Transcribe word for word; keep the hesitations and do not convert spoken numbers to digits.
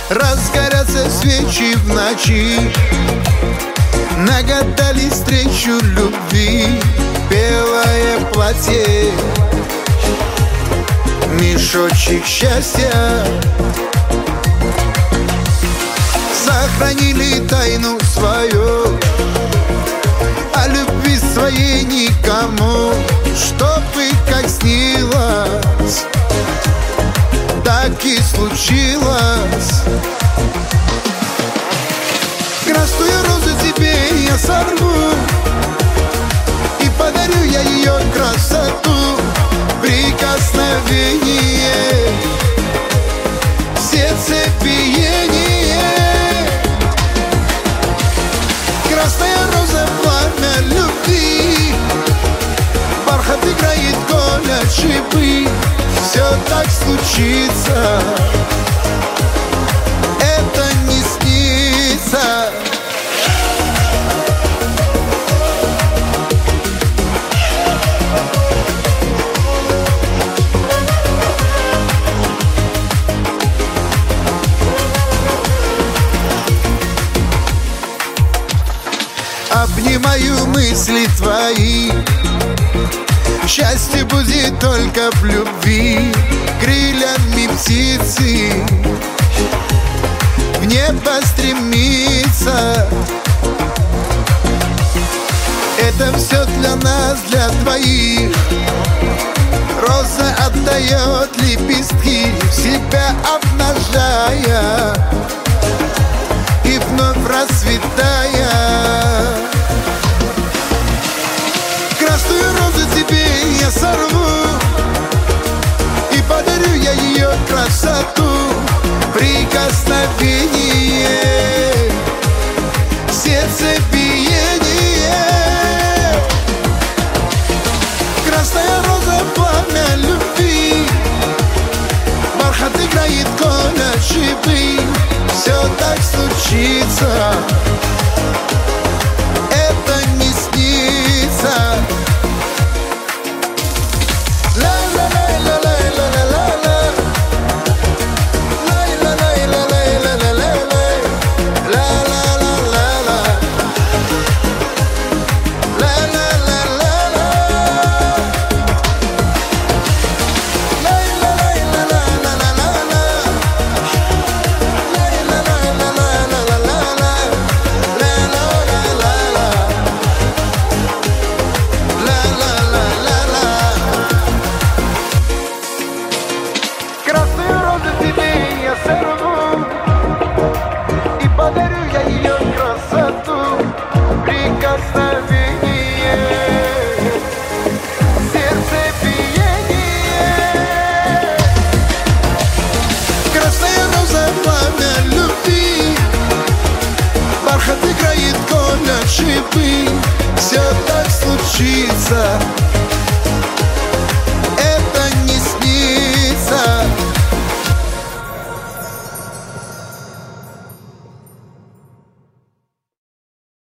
разгорятся свечи в ночи, нагадали встречу любви. Белое платье, мешочек счастья, сохранили тайну свою, о любви своей никому, чтобы как снилось, так и случилось. Красную розу тебе я сорву, и подарю я ее красоту, прикосновение, сердцебиение. Красная роза, пламя любви, бархат играет, колят шипы. Все так случится, это не снится. Обнимаю мысли твои, счастье будет только в любви. Крыльями птицы в небо стремится. Это все для нас, для двоих. Роза отдает лепестки, себя обнажая и вновь расцветая. Красную розу тебе я сорву, и подарю я ее красоту, прикосновение, сердцебиение. Красная роза, пламя любви, бархат играет, колят шипы. Все так случится, это не снится. Красную розу тебе я сорву, и подарю я ее красоту, прикосновение, сердцебиение. Красная роза, пламя любви, бархат играет, колят шипы. Все так случится.